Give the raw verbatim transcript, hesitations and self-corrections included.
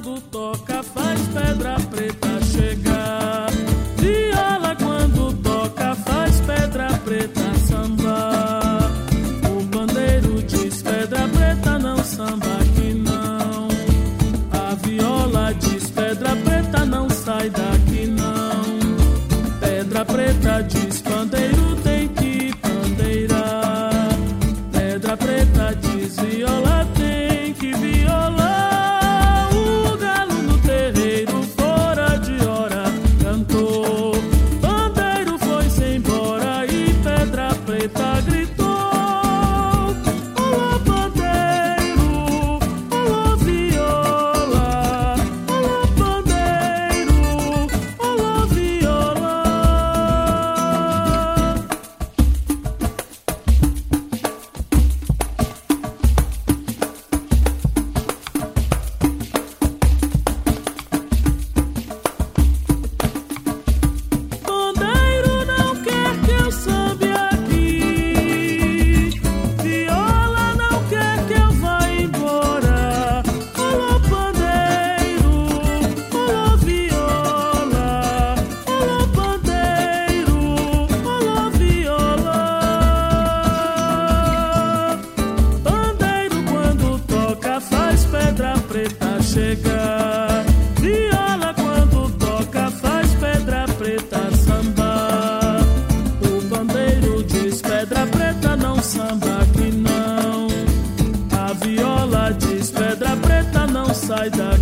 quando toca faz pedra preta chegar. Viola quando toca faz pedra preta sambar. O pandeiro diz pedra preta não samba aqui não. A viola diz pedra preta não sai daqui não. Pedra preta diz pandeiro tem que pandeirar. Pedra preta diz viola tem que violar. O galo no terreiro fora de hora cantou. Pandeiro foi-se embora e pedra preta gritou. Olá pandeiro, olá viola. Olá pandeiro, olá viola. Pandeiro não quer que eu sambe aqui. Viola não quer que eu vá embora. Olá pandeiro, olá viola. Olá pandeiro, olá viola. Pandeiro quando toca faz pedra preta chegar. Viola quando toca faz pedra preta sambar. O pandeiro diz pedra preta não samba aqui não. A viola diz pedra preta não sai daqui.